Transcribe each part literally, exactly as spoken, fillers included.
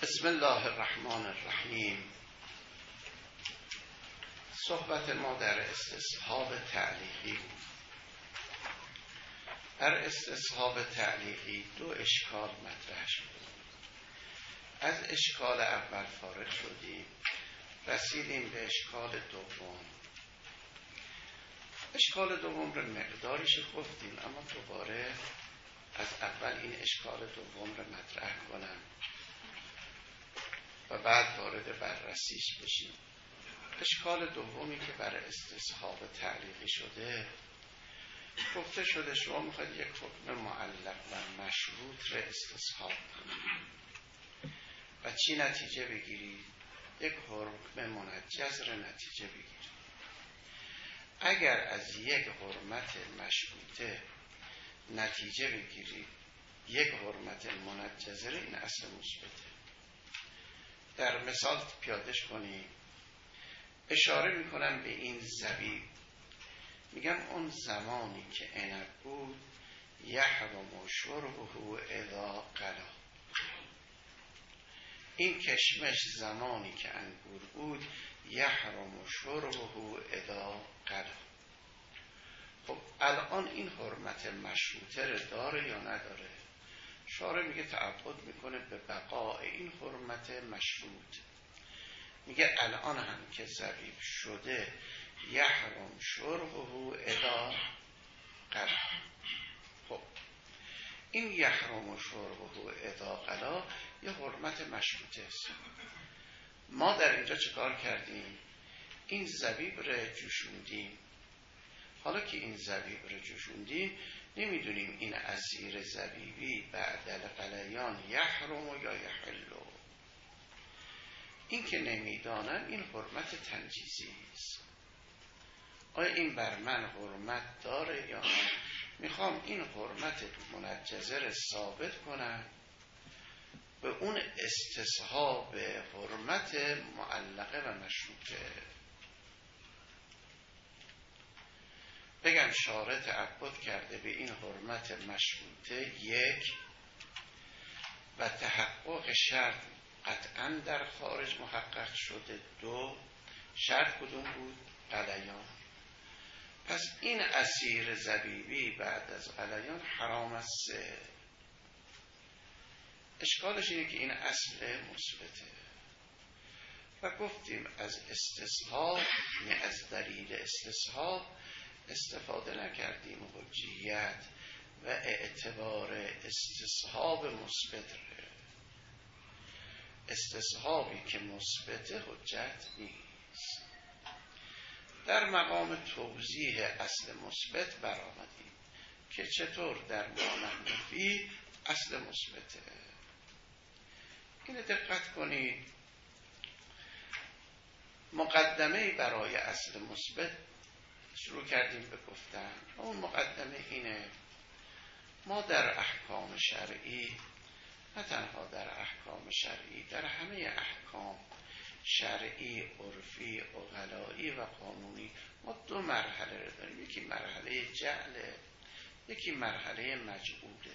بسم الله الرحمن الرحیم. صحبت ما در استصحاب تعلیقی بود. در استصحاب تعلیقی دو اشکال مطرح شد. از اشکال اول فارغ شدیم، رسیدیم به اشکال دوم. اشکال دوم رو مقدارش گفتیم، اما دوباره از اول این اشکال دوم رو مطرح کنم و بعد وارد بررسیش بشیم. اشکال دومی که برای استصحاب تعلیقی شده، گفته شده شما میخواید یک حکم معلق و مشروط رو استصحاب کنید و چی نتیجه بگیرید؟ یک حکم منجز رو نتیجه بگیرید. اگر از یک حرمت مشروطه نتیجه بگیرید یک حرمت منجزه، این اصل مثبته. در مثال پیادش کنیم. اشاره میکنم به این زبیب، میگم اون زمانی که عنب بود یحرم شربه اذا قلا. این کشمش زمانی که انگور بود یحرم شربه اذا قلا. خب الان این حرمت مشروطه رو داره یا نداره؟ شارع میگه تعبد میکنه به بقاء این حرمت مشروط. میگه الان هم که زبیب شده یحرم شربه اذا قلا. خب این یحرم شربه اذا قلا یه حرمت مشروطه است. ما در اینجا چه کار کردیم؟ این زبیب رو جوشوندیم. حالا که این زبیب رو جوشوندیم نمیدونیم این عصیر زبیبی بعد القلیان یحرم یا یحلو. این که نمیدانم این حرمت تنجیزی است. آیا این بر من حرمت داره یا نه؟ میخوام این حرمت منجزه رو ثابت کنم به اون استصحاب حرمت معلقه و مشروطه. بگم شارع تعبد کرده به این حرمت مشروطه یک، و تحقق شرط قطعا در خارج محقق شده دو. شرط کدوم بود؟ قلیان. پس این عصیر زبیبی بعد از قلیان حرام است. اشکالش اینه که این اصل مثبته و گفتیم از استصحاب، یعنی از دلیل استصحاب استفاده نکردیم. حجیت و اعتبار استصحاب مثبت ره. استصحابی که مثبت حجت نیست. در مقام توضیح اصل مثبت برآمدیم که چطور در معنی نفی اصل مثبته. اینو دقت کنید. مقدمه برای اصل مثبت شروع کردیم به گفتن. اون مقدمه اینه: ما در احکام شرعی، نه تنها در احکام شرعی، در همه احکام شرعی، عرفی، عقلایی و قانونی ما دو مرحله رو داریم. یکی مرحله جعله، یکی مرحله مجعوله.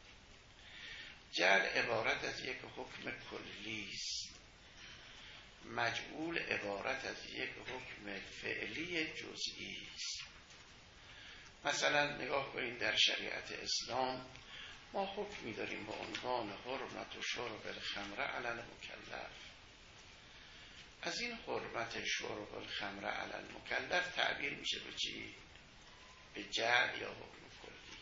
جعل عبارت از یک حکم کلی است، مجعول عبارت از یک حکم فعلی جزئی است. مثلا نگاه کنید در شریعت اسلام ما حکمی داریم به عنوان حرمت و شرب الخمر علی المکلف. از این حرمت شرب الخمر علی المکلف تعبیر میشه به چی؟ به جعل یا حکم کلی.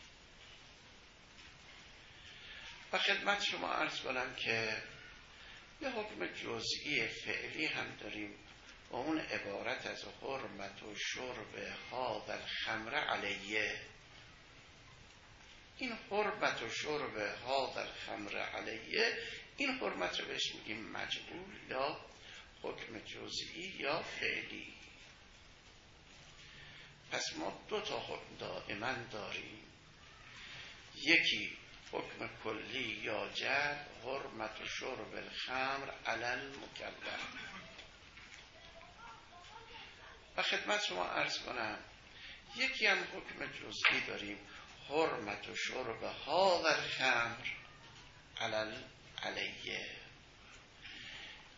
و خدمت شما عرض کنم که یه حکم جزئی فعلی هم داریم و اون عبارت از حرمت و شرب هذا الخمر علیه. این حرمت و شرب هذا الخمر علیه، این حرمت رو بهش میگیم مجعول یا حکم جزئی یا فعلی. پس ما دو تا حکم دائما داریم. یکی حکم کلی یا جعل، حرمت و شرب الخمر علی المکلف. و خدمت شما عرض کنم یکی هم حکم جزئی داریم، حرمت و شرب هذا الخمر علی علیه.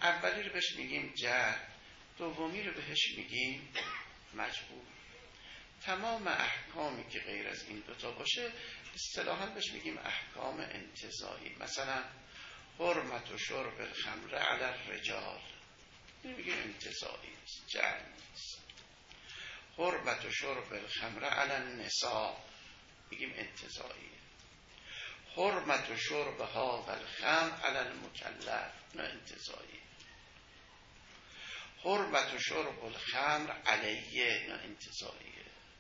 اولی رو بهش میگیم جعل، دومی رو بهش میگیم مجبور. تمام احکامی که غیر از این دوتا باشه اصطلاحاً بهش میگیم احکام انتزاعی. مثلا حرمت و شرب الخمر علی الرجال، این میگیم انتزاعی است، جعل نیست. حرمت و شرب الخمر علی النساء میگیم انتزاعی. حرمت و شرب هذا الخمر علی المکلف، نه انتزاعی. حرمت و شرب الخمر علیه، نه انتزاعیه.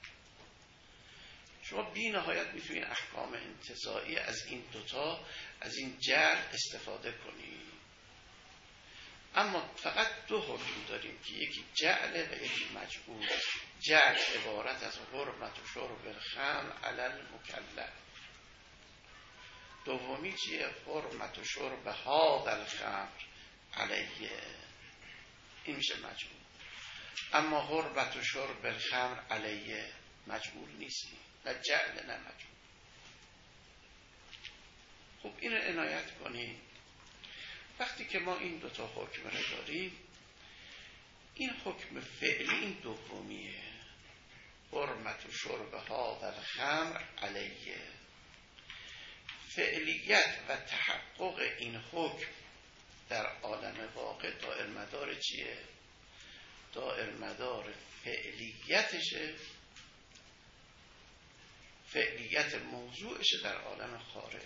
شما بی نهایت میتونید احکام انتزاعی از این دوتا، از این جعل استفاده کنید. اما فقط دو حکم داریم که یکی جعله و یکی مجبور. جعل عبارت از حرمت و شرب الخمر علی المکلف. دومی چیه؟ حرمت و شرب هذا الخمر علیه، این میشه مجبور. اما حرمت و شرب الخمر علیه مجبور نیستی، نه جعل نه مجبور. خب این رو عنایت کنیم. وقتی که ما این دوتا حکم رو داریم، این حکم فعلی این دومیه، حرمت و شرب هذا الخمر علیه. فعلیت و تحقق این حکم در عالم واقع دائر مدار چیه؟ دائر مدار فعلیتشه، فعلیت موضوعشه در عالم خارج.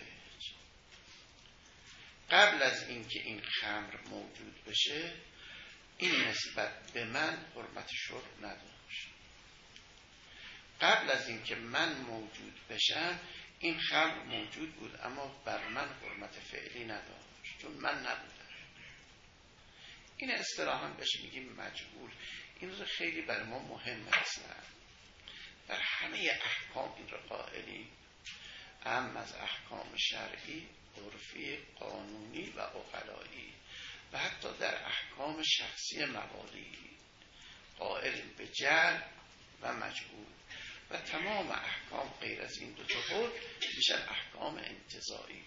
قبل از اینکه این خمر موجود بشه، این نسبت به من حرمت شرب نداشت. قبل از اینکه من موجود بشم، این خمر موجود بود اما بر من حرمت فعلی نداشت، چون من نبودم. این اصطلاحاً بهش میگیم مجبور. این رو خیلی بر ما مهمه. اصلا در همه احکام این رو قائلیم، هم از احکام شرعی، عرفی، قانونی و عقلایی و حتی در احکام شخصی موالی قائل به جعل و مجبور. و تمام احکام غیر از این دو تا حکم میشن احکام انتزاعی.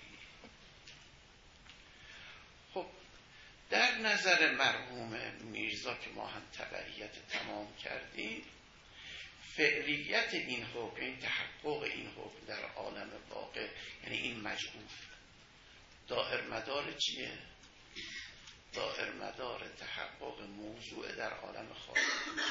خب در نظر مرحوم میرزا که ما هم تبعیت تمام کردیم، فعلیت این حکم، این تحقق این حکم در عالم واقع، یعنی این مجبور، دائر مدار چیه؟ دائر مدار تحقق موضوع در عالم خارج.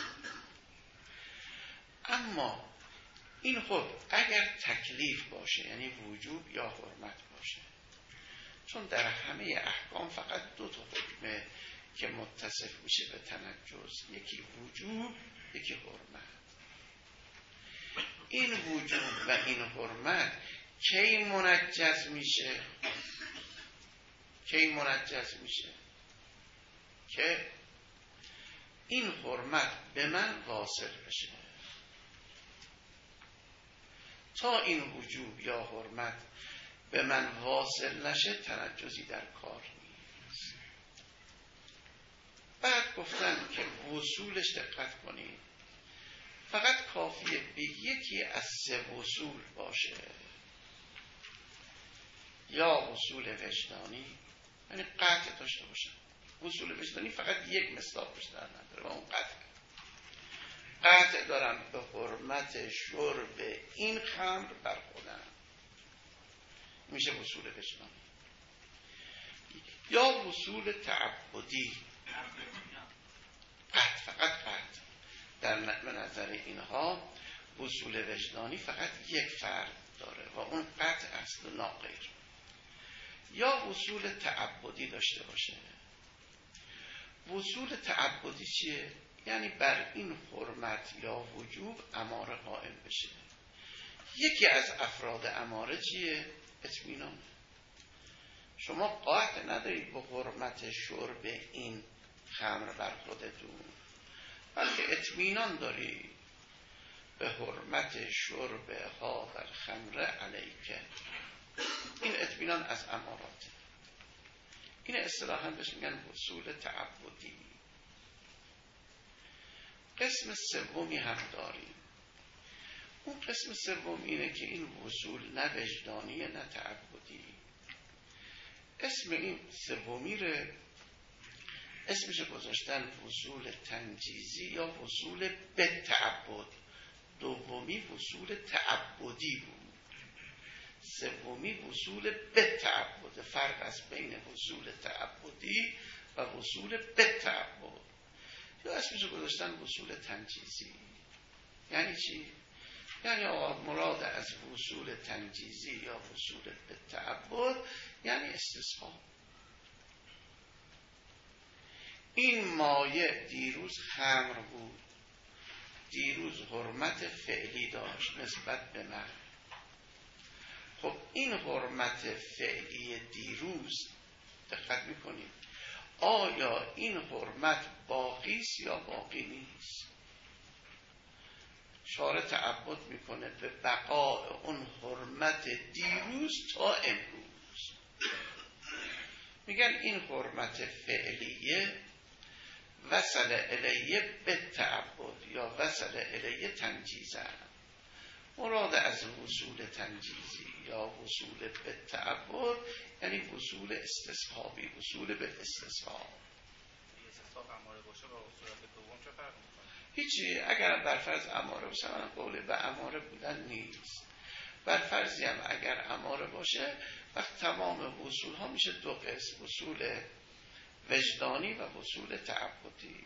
اما این حکم اگر تکلیف باشه، یعنی وجوب یا حرمت باشه، چون در همه احکام فقط دو تا حکمه که متصف میشه به تنجز، یکی وجوب، یکی حرمت. این وجوب و این حرمت کی منجز میشه؟ کی منجز میشه؟ که این حرمت به من واصل بشه. تا این وجوب یا حرمت به من واصل نشه، تنجزی در کار نیست. بعد گفتن که وصولش دقت کنید، فقط کافیه به یکی از سه وصول باشه، یا وصول وجدانی، یعنی قطع داشته باشه. وصول وجدانی فقط یک مصداق بیشتر نداره و اون قطع. قطع دارم به حرمت شرب این خمر بر خودم، میشه وصول وجدانی. یا وصول تعبدی، قطع، فقط قطع. در نظر اینها وصول وجدانی فقط یک فرد داره و اون قطع است و ناغیر. یا وصول تعبدی داشته باشه. وصول تعبدی چیه؟ یعنی بر این حرمت یا وجوب اماره قائم بشه. یکی از افراد اماره چیه؟ اطمینان. شما قاطع ندارید به حرمت شرب این خمر بر خودتون، بلکه اطمینان دارید به حرمت شرب هذا الخمر علیک. این اطمینان از اماراته. این اصطلاحاً بهش میگن وصول تعبدی. قسم سومی هم داریم. اون قسم سوم اینه که این وصول نه وجدانیه نه تعبدی. اسم این سومی رو اسمش گذاشتن وصول تنجیزی یا وصول به تعبد. دومی وصول تعبدی بود، سومی وصول به تعبد. فرق است بین وصول تعبدی و وصول به تعبد. یا اسمش گذاشتن وصول تنجیزی. یعنی چی؟ یعنی مراد از وصول تنجیزی یا وصول به تعبد یعنی استصحاب. این مایه دیروز خمر بود، دیروز حرمت فعلی داشت نسبت به من. خب این حرمت فعلی دیروز دقت میکنید آیا این حرمت باقی است یا باقی نیست؟ شارع تعبد میکنه به بقای اون حرمت دیروز تا امروز. میگن این حرمت فعلیه وصل الیه به تعبد یا وصل الیه تنجیزه. مراد از وصول تنجیزی یا وصول به تعبد یعنی وصول استصحابی، وصول به استصحاب. استصحاب اماره باشه با صورت دوم چه فرق میکنه؟ هیچی. اگر بر فرض اماره باشه من قول به اماره بودن نیست. بر فرضی هم اگر اماره باشه وقت تمام وصول ها میشه دو قسم، وصول وجدانی و وصول تعبدی.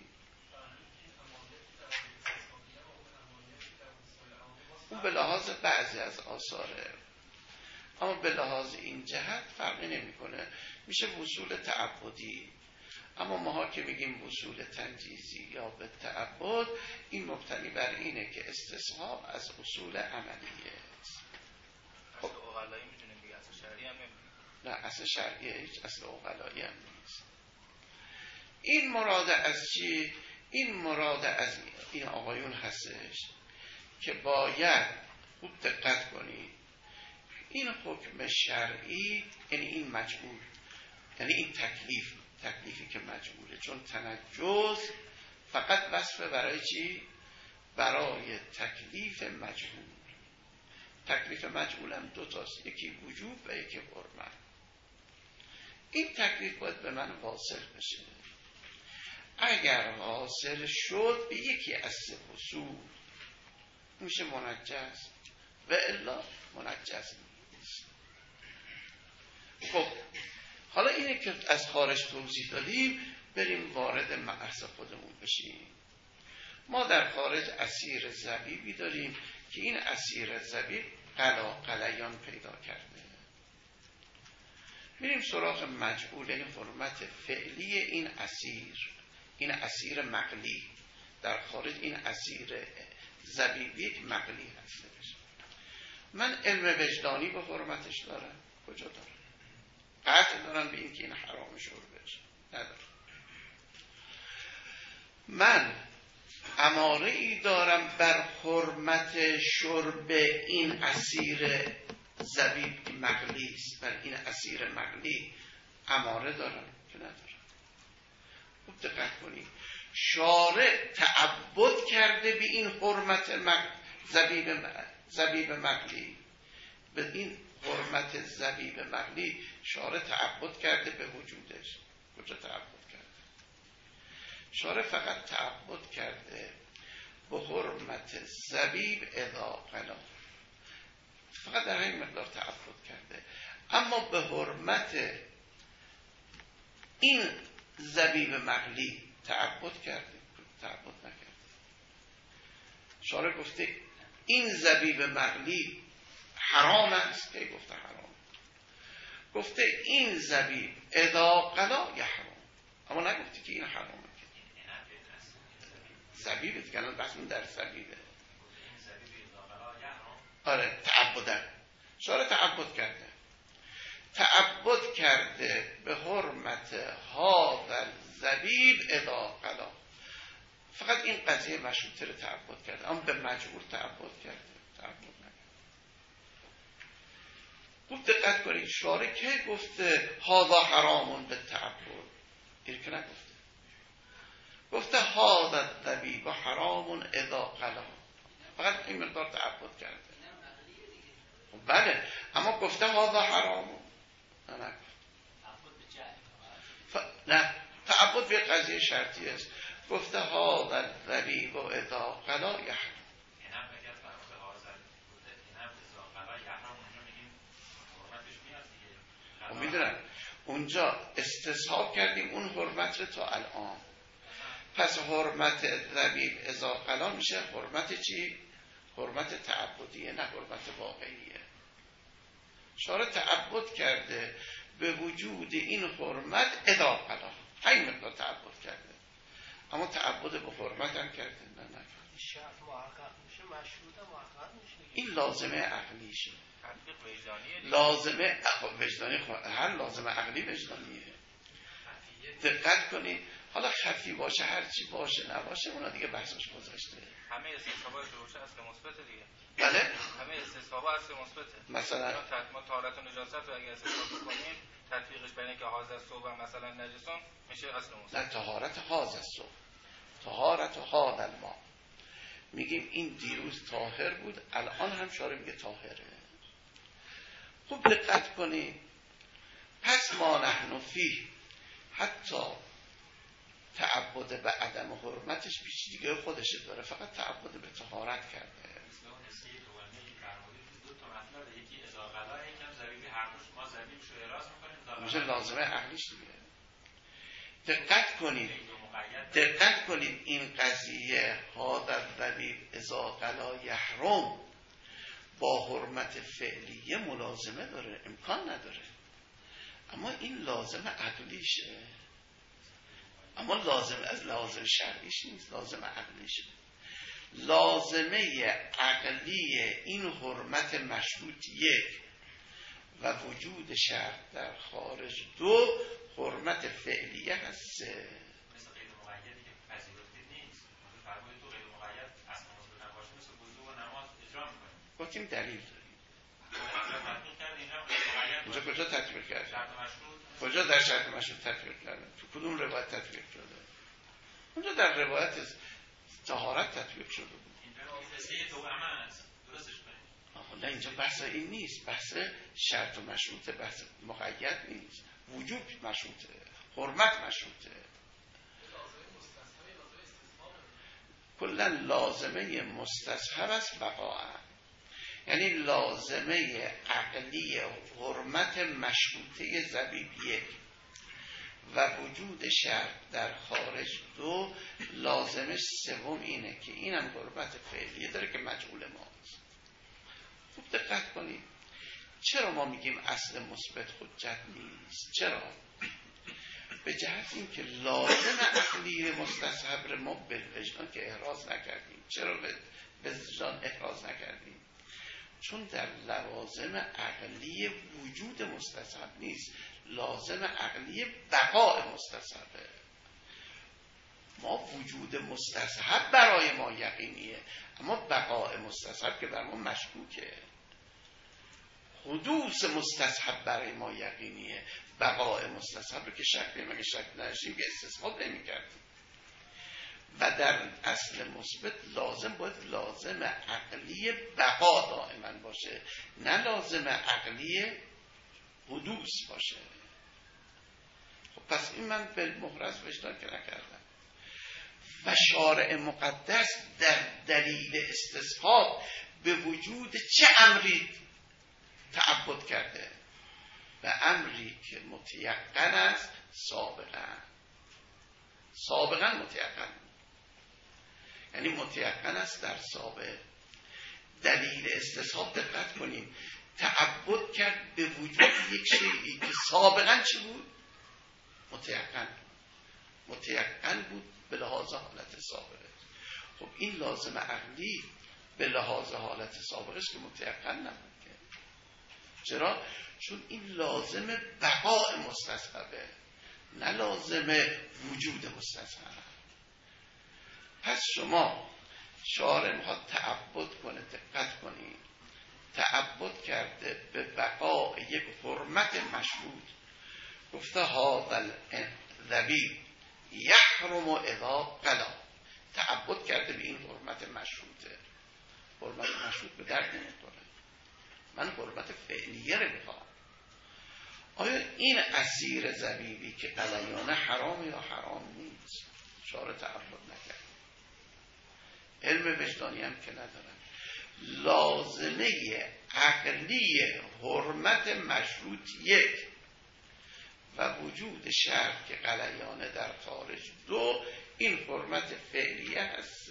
اون به لحاظ بعضی از آثاره، اما به لحاظ این جهت فرقی نمیکنه، میشه وصول تعبدی. اما ما که میگیم وصول تنجیزی یا به تعبد این مبتنی بر اینه که استصحاب از اصول عملیه است. خب اصل اوغلایی میتونیم بگیم، اصل شرعی هم نمیدونیم. نه اصل شرعی هیچ اصل اوغلایی هم نیست. این مراد از چی؟ این مراد از این آقایون هستش که باید خوب دقت کنید این حکم شرعی یعنی این مجبور، یعنی این تکلیف، تکلیفی که مجبوره، چون تنجز فقط وصفه برای چی؟ برای تکلیف مجبور. تکلیف مجبور هم دو تاست، یکی وجوب و یکی حرمت. این تکلیف باید به من واصل بشه. اگر حاصل شد به یکی از سه اصول میشه منجز و الا منجز نیست. خب حالا اینه که از خارج توضیح دادیم، بریم وارد مبحث خودمون بشیم. ما در خارج اسیر زبیبی داریم که این اسیر زبیب قلا قلیان پیدا کرده. میریم سراغ مجعول، یعنی حرمت فعلی این اسیر، این اسیر مقلی. در خارج این اسیر زبیبی مقلی هستش. من علم وجدانی به حرمتش دارم؟ کجا دارم؟ قطع دارم به این که این حرام شربش؟ ندارم. من اماره ای دارم بر حرمت شرب این اسیر زبیب مقلی است، بر این اسیر مقلی اماره دارم که ندارم؟ خوب دقت کنید، شارع تعبد کرده به این حرمت مق... زبیب م... زبیب مقلی، به این حرمت زبیب مقلی شارع تعبد کرده به وجودش. کجا تعبد کرده؟ شارع فقط تعبد کرده به حرمت زبیب اذا قلا، فقط در این مقدار تعبد کرده، اما به حرمت این زبیب مقلی تعبد کرده؟ تعبد نکرده. شارع گفته این زبیب مقلی حرام است، که گفته حرام، گفته این زبیب اذا قلا یحرم، اما نگفته که این حرامه. زبیب دیگه الان بحث در زبیبه. آره تعبدن. شارع تعبد کرده، تعبد کرده به حرمت هذا زبیب اذا قلا. فقط این قضیه مشروطه رو تعبد کرده، اما به مجبور تعبد کرده، تعبد نکرده. خوب دقت کنید، شارع که گفته هذا حرامون به تعبد؟ این که نگفته. گفته هذا زبیب حرامون اذا قلا، فقط این مقدار تعبد کرده. بله، اما گفته هذا حرامون، نه نگفته. ف... نه تعبد به قضیه شرطی است. گفته ها و ذبیح و اذا قلا یحرم. اینم بگه فرمود حاضر بوده، اینم اذا قلا یحرم، اونجا میگیم حرمتش میاد دیگه. میدونم اونجا استصحاب کردیم اون حرمت رو تا الان. پس حرمت ذبیح اذا قلا میشه حرمت چی؟ حرمت تعبدیه، نه حرمت واقعیه. شارع تعبد کرده به وجود این حرمت اذا قلا، همین مقدار تعبد کرده، اما تعبد به حرمت هم کرده نه نه. شرط محقق میشه، مشروط محقق میشه. این لازمه عقلیشه. تطبیق وجدانیه. لازمه وجدانی، هر لازمه عقلی وجدانیه. دقت کنید، حالا خفی باشه هر چی باشه نباشه اونا دیگه بحثش گذاشته. همه استصحابات روشه اصل مثبت دیگه. بله؟ همه استصحابات اصل مثبته. مثلا ما طهارت و نجاست رو اگه استصحاب کنیم تطبیقش بینه که حاضر صوب مثلا نجسون میشه اصل مثبت. نه، طهارت حاضر صوب، طهارت حاضر الماء، میگیم این دیروز طاهر بود الان هم شارع میگه طاهره. خوب دقت کنید، پس ما نحن فیه، حتی تعبد به عدم حرمتش بیشی دیگه خودشه داره، فقط تعبد به طهارت کرده. مثل اون نسیه دومی که فرمودید دو تا مطلب، یکی اذا قلا، یکم ذبیح، هر دوش ما ذبیح شو اعراض میکنیم، میشه لازمه عقلیش دیگه. دقت کنید، دقت کنید این قضیه هذا الذبیح اذا قلا یحرم با حرمت فعلیه ملازمه داره، امکان نداره، اما این لازمه عقلیشه، اما لازم از لازم شرعیش نیست، لازم عقلیشه. لازمه عقلی این حرمت مشروط یک و وجود شرط در خارج دو، حرمت فعلیه هست سه. مثل غیر مقیدی که پذیرفته نیست، فرمودید تو غیر مقید اصلا مثبت نباشه مثل وضو و نماز اجرا میکنیم. گفتیم دلیل داریم. اینجا کجا تطبیق کرد؟ شرط مشروط. کجا در شرط مشروط تطبیق کردن؟ تو کدوم روایت تطبیق شده؟ اونجا در روایت طهارت تطبیق شده بود. اینجا نسیه تو امن است، درستش کنید. نه اینجا بحث این نیست، بحث شرط و مشروطه، بحث مقید نیست، وجود مشروطه، حرمت مشروطه. کلا لازمه مستصحب است بقاء، یعنی لازمه عقلی حرمت مشروطه ذبیح یک و وجود شرط در خارج دو، لازمش سوم اینه که اینم حرمت فعلیه داره که مجهول ماست. خوب دقت کنید، چرا ما میگیم اصل مثبت حجت نیست؟ چرا؟ به جهت این که لازم عقلی مستصحب ما به وجدان که احراز نکردیم. چرا به وجدان احراز نکردیم؟ چون در لوازم عقلی وجود مستصحب نیست، لازم عقلی بقاء مستصحبه. ما وجود مستصحب برای ما یقینیه، اما بقاء مستصحب که برای ما مشکوکه. حدوث مستصحب برای ما یقینیه، بقاء مستصحب رو که شک داریم، اگه شک نداشتیم که استصحاب نمی‌کردیم. و در اصل مثبت لازم باید لازم عقلی بقا دائما باشه، نه لازم عقلی حدوث باشه. خب پس این من به محرز وجدان که نکردم. و شارع مقدس در دلیل استصحاب به وجود چه امری تعبد کرده؟ به امری که متیقن است سابقا، سابقا متیقن، یعنی متیقن است در سابق. دلیل استصحاب دقت کنیم، تعبد کرد به وجود یک شیئی که سابقا چی بود؟ متیقن، متیقن بود به لحاظ حالت سابقه. خب این لازم عقلی به لحاظ حالت سابقه است که متیقن نبود. چرا؟ چون این لازم بقاء مستصحبه، نه لازم وجود مستصحبه. پس شما شارع میخواد تعبد کنه، دقت کنید، تعبد کرده به بقاء یک حرمت مشروط. گفته هذا الذبیح یحرم اذا قلا، تعبد کرده به این حرمت مشروطه. حرمت مشروط به درد نمیخوره، من حرمت فعلیه رو میخوام. آیا این اسیر زبیبی که قلیانه حرام یا حرام نیست؟ شارع تعبد نکرد. علم وجدانی هم که ندارن. لازمه عقلی حرمت مشروط یک و وجود شرط که قلیانه در خارج دو، این حرمت فعلیه هست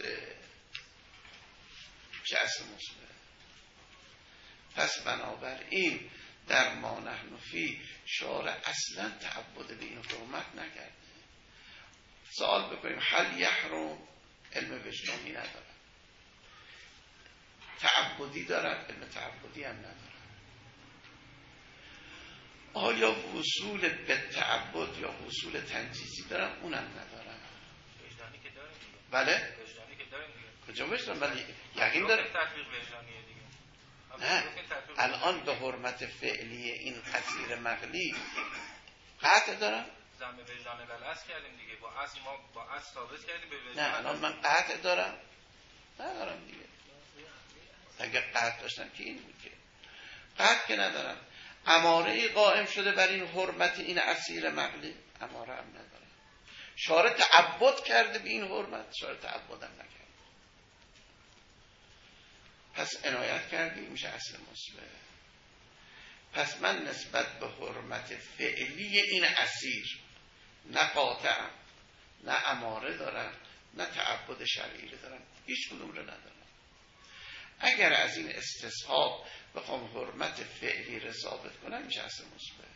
چه اصل مثبت. پس بنابراین در ما نحن فی شارع اصلا تعبد به این حرمت نکرده. سوال بکنیم هل یحرم؟ علم وجدانی ندارد. تعبدی دارد؟ علم تعبدی هم ندارد. آیا وصول به تعبد یا وصول تنجیزی دارن؟ اونم ندارن. وجدانی که داریم دیگه. بله؟ وجدانی که داریم دیگه. کجا وجدان؟ ولی یقین داره. تطبیق وجدانیه دیگه. نه الان به حرمت فعلی این اسیر مغلی قطع دارم؟ زم وجدان بلاس کردیم دیگه، با اصل ما با اصل ثابت کردیم به وجدان. نه الان من قطع دارم؟ ندارم دیگه. اگه قطع داشتم که این بود که قطع که ندارم. اماره ای قائم شده بر این حرمت این اسیر مغلی؟ اماره هم ندارم. شارع تعبد کرده به این حرمت؟ شارع تعبد هم نکرد. پس عنایت کردیم میشه اصل مثبت. پس من نسبت به حرمت فعلی این اسیر نه قاطعم، نه اماره دارم، نه تعبد شرعی دارم، هیچ کدوم رو ندارم. اگر از این استصحاب بخوام حرمت فعلی رو ثابت کنم میشه اصل مثبت.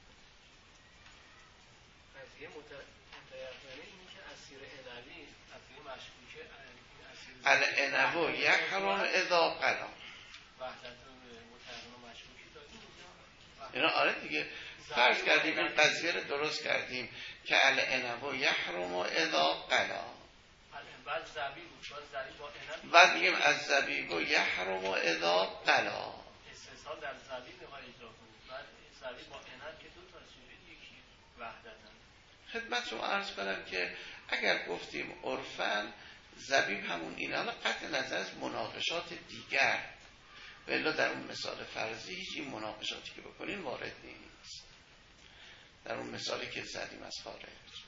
قضیه متیقنه اینه که اسیر عنوی اسیر مشکوکه العنو یحرم اذا قلا. وحدت متیقن و مشکوکی داریم اینا آره دیگه فرض کردیم این قضیه رو درست کردیم که العنو یحرم اذا قلا. بعد زبیب بود بعد زبیب با عنب بعد میگیم از زبیب و یحرم اذا قلا. استثناء در زبیب میخوای اجرا کنید. بعد زبیب با عنب که دو تا چیزه، یکی وحدتن. خدمتتون عرض کنم که اگر گفتیم عرفاً زبیب همون این، حالا قطع نظر از مناقشات دیگر و الا در اون مثال فرضی هیچ این مناقشاتی که بکنین وارد نیست در اون مثالی که زدیم از خارج.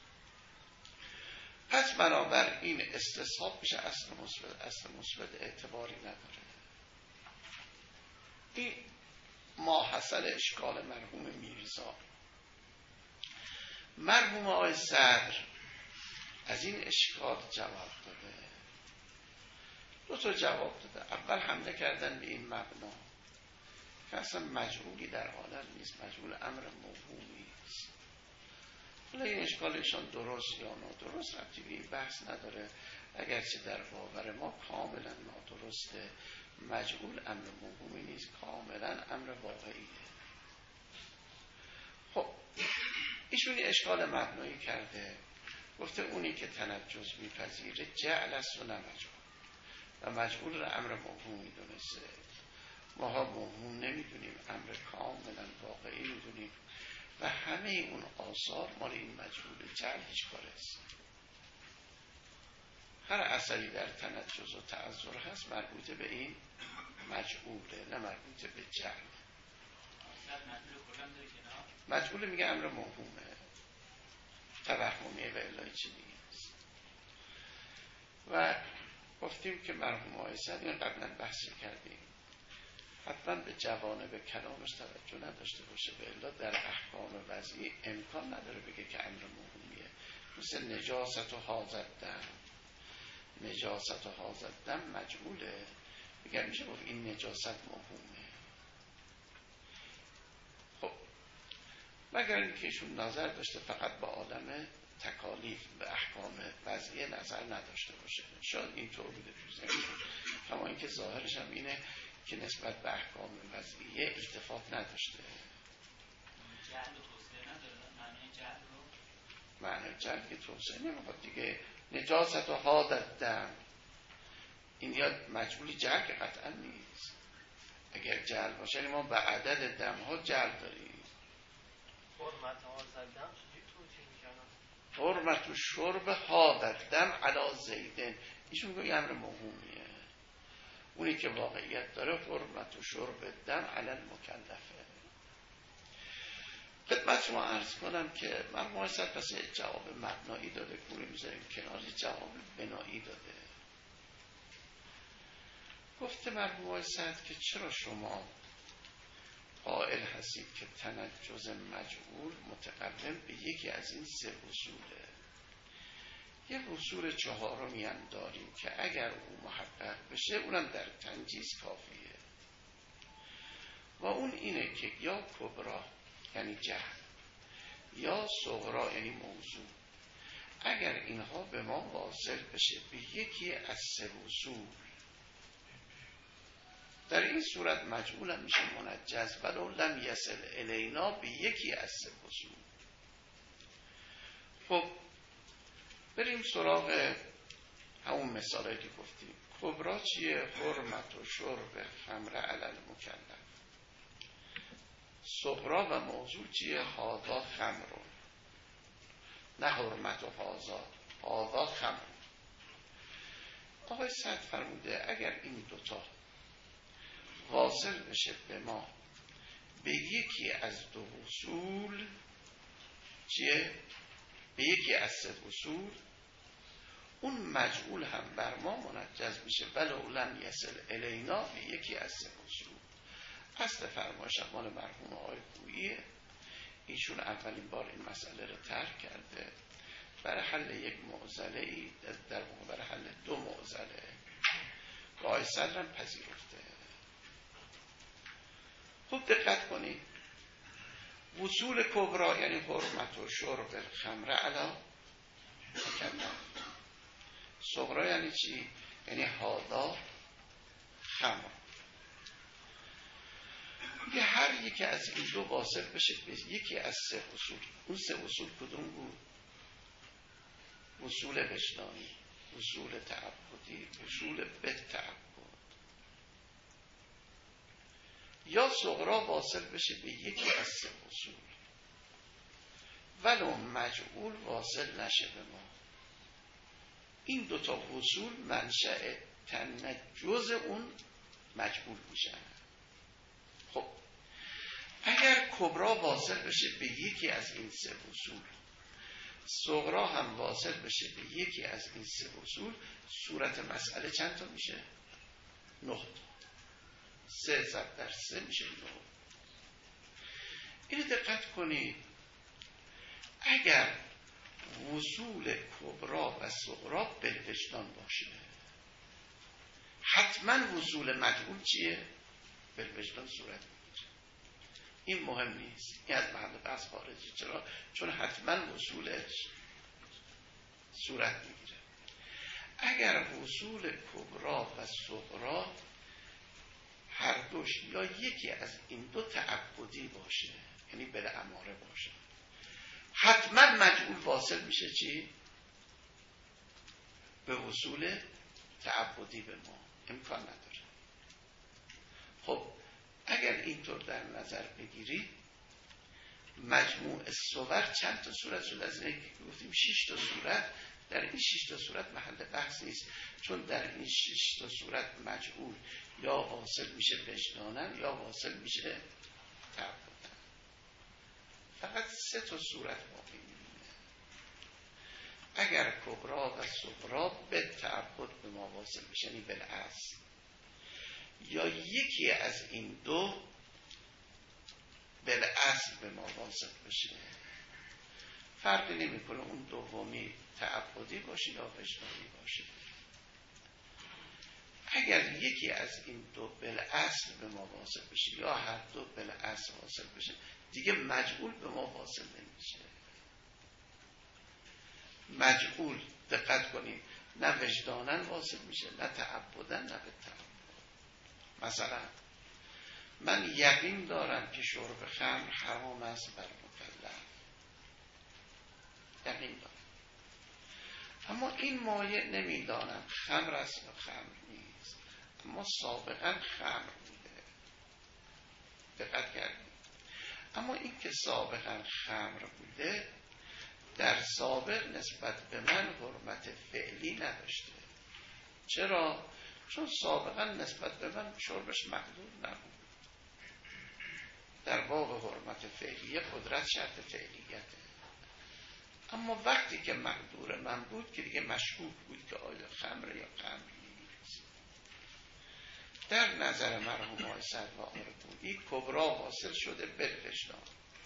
پس بنابر این استصحاب میشه اصل مثبت. اصل مثبت اعتباری نداره. این ماحصل اشکال مرحوم میرزا. مرحوم آقای صدر از این اشکال جواب داده. دو تا جواب داده. اول حمله کردن به این مبنا که اصلا مجعولی در عالم نیست، مجعول امر موهومی است. حالا این اشکالشان درست یا نادرست ربطی به این بحث نداره، اگرچه در باور ما کاملا نادرسته. مجعول امر موهومی نیست، کاملا امر واقعیه. خب ایشون اشکال مبنایی کرده، گفته اونی که تنجز میپذیره جعل است و نه مجعول، و مجعول رو امر موهوم میدونسته. ماها موهوم نمیدونیم، امر کاملا واقعی میدونیم و همه اون آثار مال این مجعول جعل هیچ کار است. هر اثری در تنجز و تعذر هست مربوطه به این مجعوله، نه مربوطه به جعل. مجعول میگه امر موهومه، توهمیه و الهی چی نیست. و گفتیم که مرحوم آقای صدر این قبلا بحثی کردیم، حتما به جوانب کلامش توجه نداشته باشه، به الا در احکام وضعی امکان نداره بگه که امر موهومیه. مثل نجاست و حاضر دم، نجاست و حاضر دم مجعوله، بگه میشه گفت این نجاست موهومه. خب مگر اینکه ایشون نظر داشته فقط به عالم تکالیف به احکام وضعی نظر نداشته باشه، شاید اینطور بوده تو ذهنشون، کما اینکه ظاهرش هم اینه که نسبت به احکام وضعیه التفات نداشته. جهل و توسعه نداره، معنی جهل رو معنی جهل که توسعه نمیخواد دیگه. نجاست و حادت دم این یاد مجبوری جهل که قطعا نیست. اگر جهل باشه ما به عدد دم ها جهل داریم. حرمت ها زدم چجوری توجیه میکنم؟ حرمت و شرب حادت دم علا زیدن، ایشون میگه امر موهومیه. اونی که واقعیت داره حرمت و شرب دم علی المکلفه. خدمت شما عرض کنم که مرحوم حضرت پس جواب مبنایی داده، کوری میذاریم کنار، جواب بنایی داده. گفته مرحوم حضرت که چرا شما قائل هستید که تنجز مجعول متقدم به یکی از این سه اصوله. یه اصول چهارمی هم داریم که اگر او محقق بشه اونم در تنجیز کافیه و اون اینه که یا کبرا یعنی جهل یا صغرا یعنی موضوع، اگر اینها به ما واصل بشه به یکی از سه اصول، در این صورت مجعول هم میشه منجز ولو لم یصل الینا به یکی از سه اصول. خب بریم سراغ همون مثالی که گفتیم. کبرا چیه؟ حرمت و شرب خمر علی المکلف. صغرا و موضوع چیه؟ هاذا خمر، نه حرمت و هاذا، هاذا خمر. آقای سعد فرموده اگر این دوتا واصل بشه به ما به یکی از دو اصول، چیه؟ به یکی از سه اصول، اون مجعول هم بر ما منجز میشه ولو لم یصل الینا به یکی از سه اصول. اصل فرمایش مال مرحوم آقای گوییه. ایشون اولین بار این مسئله رو طرح کرده برای حل یک معضله ای، در واقع برای حل دو معضله. آقای صدرم پذیرفته. خوب دقت کنید. وصول کبرا یعنی حرمت و شرب خمر علا مکلف. صغرا یعنی چی؟ یعنی هاذا خمر. یه هر یکی از این دو واصل بشه به یکی از سه اصول. اون سه اصول کدوم بود؟ اصول وجدانی، اصول تعبدی، اصول بالتعبد. یا صغرا واصل بشه به یکی از سه اصول ولو مجعول واصل نشه به ما. این دوتا اصول منشأ تنجز اون مجعول میشن. خب اگر کبرا واصل بشه به یکی از این سه اصول، صغرا هم واصل بشه به یکی از این سه اصول، صورت مسئله چند تا میشه؟ نه تا. سه ضرب در سه میشه نه. اینو دقت کنید. اگر وصول کبرا و صغرا بالوجدان باشه، حتما وصول مجعول چیه؟ بالوجدان صورت میگیره. این مهم نیست، این از محل بحث خارجی. چرا؟ چون حتما وصولش صورت میگیره. اگر وصول کبرا و صغرا هر دوش یا یکی از این دو تعبدی باشه، یعنی بالاماره باشه، حتما مجعول واصل میشه چی؟ به وصول تعبدی به ما. امکان نداره. خب اگر اینطور در نظر بگیرید، مجموع صور چند تا صورت شد؟ از اینکه گفتیم شش تا صورت. در این شش تا صورت محل بحث نیست، چون در این شش تا صورت مجعول یا واصل میشه وجدانن یا واصل میشه تعبدن. فقط سه تا صورت باقی میمونه. اگر کبرا و صغرا به تعبد به ما واصل بشه، یعنی بالاصل، یا یکی از این دو بالاصل به ما واصل بشه، فرقی نمیکنه اون دومی تعبدی باشه یا وجدانی باشه. اگر یکی از این دو بالاصل به ما واصل بشه یا هر دو بالاصل واصل بشه، دیگه مجعول به ما واصل نمیشه. مجعول دقت کنید نه وجدانن واصل میشه، نه تعبدن، نه به تعبد. مثلا من یقین دارم که شرب خمر حرام است بر مکلف، یقین دارم، اما این مایه نمیدانم خمر است یا خمر نیست، اما سابقا خمر بوده. دقت کردید؟ اما این که سابقا خمر بوده، در سابق نسبت به من حرمت فعلی نداشته. چرا؟ چون سابقا نسبت به من شربش مقدور نبود. در باب حرمت فعلیه قدرت شرط فعلیته، اما وقتی که مقدور من بود که دیگه مشکوک بود که آیا خمر یا خمر نیست. در نظر مرحوم آقای صدر و آرکویی کبرا حاصل شده بالوجدان،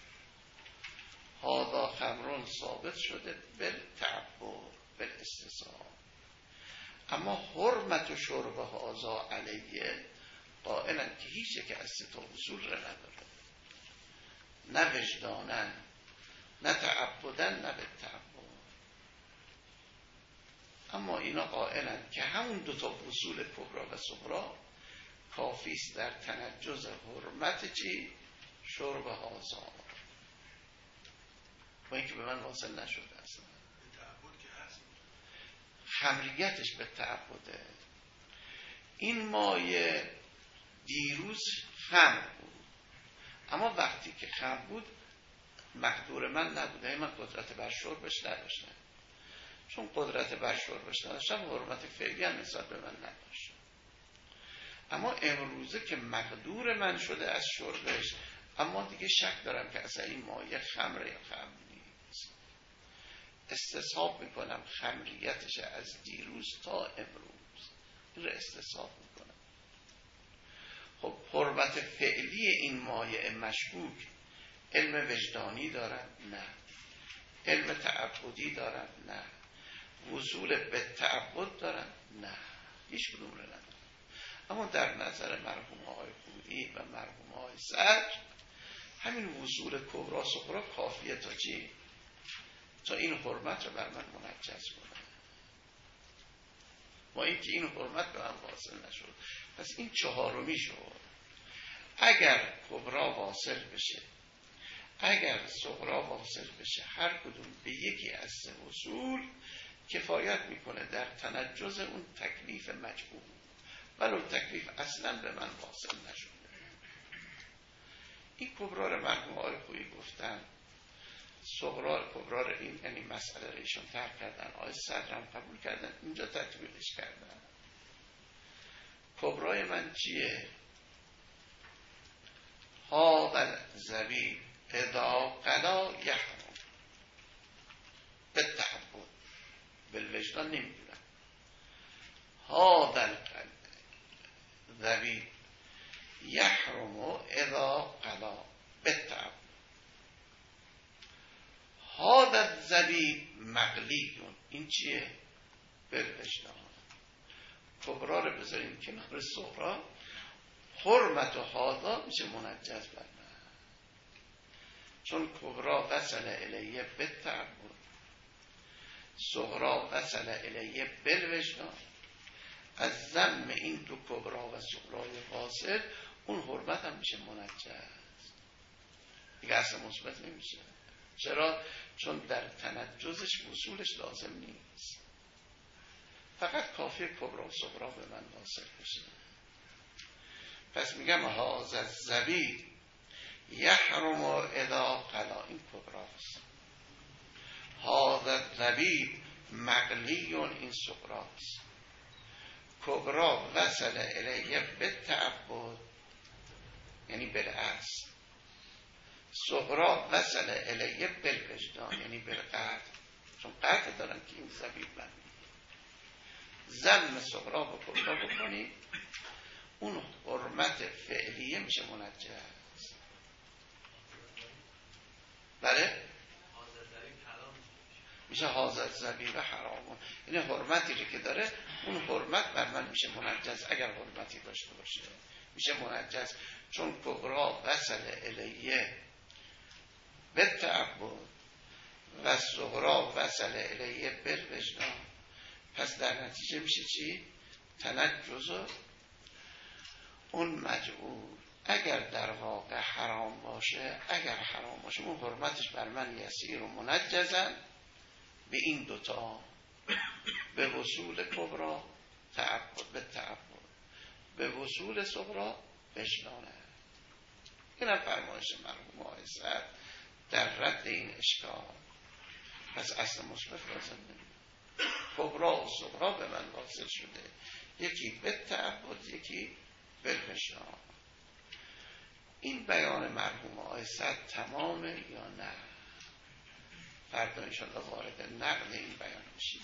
هادا خمرون ثابت شده بالتعبد بالاستصحاب، اما حرمت و شرب هازا علیه قائلن که هیچ که از سه تا اصول را نداره، نه وجدانن نه تعبدن نه بالتعبد. اما اینا قائلن که همون دو تا اصول کبرا و صغرا کافی است در تنجز حرمت چی؟ شرب هازا، با اینکه به من واصل نشده اصلا. خمریتش به تعبده. این مایه دیروز خمر بود، اما وقتی که خمر بود مقدور من نبوده، من قدرت بر شربش نداشتم. چون قدرت بر شربش نداشتم حرمت فعلی هم نسبت به من نداشتم. اما امروزه که مقدور من شده از شربش، اما دیگه شک دارم که اصلا این مایه خمر یا خمر نیست. استصحاب میکنم خمریتش از دیروز تا امروز، این رو استصحاب میکنم. خب حرمت فعلی این مایه مشکوک علم وجدانی دارن؟ نه. علم تعبدی دارن؟ نه. وصول به تعبد دارن؟ نه. هیچ کدوم رو ندارن. اما در نظر مرحوم آقای خویی و مرحوم آقای صدر همین وصول کبرا صغرا کافیه تا چی؟ تا این حرمت رو بر من منجز کنه، با اینکه این حرمت به من واصل نشد. پس این چهارمی شد. اگر کبرا واصل بشه، اگر صغرا واصل بشه، هر کدوم به یکی از سه اصول کفایت میکنه در تنجز اون تکلیف مجبور، ولو تکلیف اصلا به من واصل نشده. این کبرا رو مرحوم آقای خویی گفتن، صغرا کبرا رو این یعنی مسئله رو ایشون ترک کردن، آقای صدر هم قبول کردن، اینجا تطبیقش کردن. کبرای من چیه؟ هاول زبیب اذا قلا یحرم به تعبد بالوجدان نمیدونم. هاول زبیب یحرم اذا قلا به تعبد. هاول زبیب مقلیون، این چیه؟ بالوجدان. کبرا رو بذاریم کنار صغرا، حرمت و هادا میشه منجز بر من، چون کبرا وصل الیه به تعبد، صغرا وصل الیه بالوجدان. از ضم این دو کبرا و صغرای واصل اون حرمت هم میشه منجز، دیگه اصلا مثبت نمیشه. چرا؟ چون در تنجزش وصولش لازم نیست، فقط کافی کبرا و صغرا به من واصل بشه. پس میگم هذا الزبیب یحرم اذا قلا، این کبراست. هذا الزبیب مقلیون، این صغراست. کبرا وصل الیه بالتعبد یعنی بالاصل، صغرا وصل الیه بالوجدان یعنی بالقطع، چون قطع دارن که این زبیب من ضم صغرا با کبرا بکنید، اون حرمت فعلیه میشه منجز. بله میشه حاضر زبیب حرامون، یعنی حرمتی که داره اون حرمت بر من میشه منجز. اگر حرمتی داشته باشه میشه منجز، چون کبرا وصل الیه بالتعبد و صغرا وصل الیه بالوجدان. پس در نتیجه میشه چی؟ تنجز اون مجعول. اگر در واقع حرام باشه، اگر حرام باشه اون حرمتش بر من یسیر و منجزن به این دوتا، به وصول کبرا تعبد به تعبد، به وصول صغرا وجدانه. این هم فرمایش مرحوم آقای صدر در رد این اشکال. پس اصل مثبت لازم نمید. کبرا و صغرا به من واصل شده، یکی به تعبد یکی به وجدان. این بیان مرحوم آقای سعد تمامه یا نه؟ فردا انشاءالله وارد نقل این بیان میشیم.